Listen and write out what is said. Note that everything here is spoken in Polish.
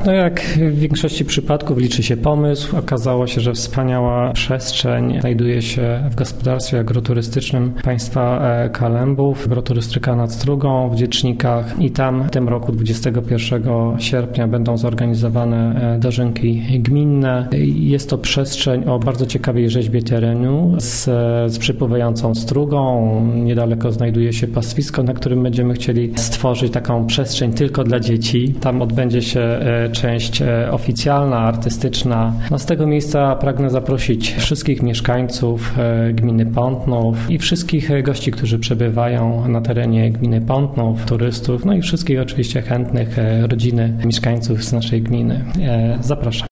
No jak w większości przypadków liczy się pomysł. Okazało się, że wspaniała przestrzeń znajduje się w gospodarstwie agroturystycznym państwa Kalembów, agroturystyka nad Strugą w Dziecznikach i tam w tym roku 21 sierpnia będą zorganizowane dożynki gminne. Jest to przestrzeń o bardzo ciekawej rzeźbie terenu z przypływającą strugą. Niedaleko znajduje się pastwisko, na którym będziemy chcieli stworzyć taką przestrzeń tylko dla dzieci. Tam odbędzie się część oficjalna, artystyczna. No z tego miejsca pragnę zaprosić wszystkich mieszkańców gminy Pątnów i wszystkich gości, którzy przebywają na terenie gminy Pątnów, turystów, no i wszystkich oczywiście chętnych rodziny mieszkańców z naszej gminy. Zapraszam.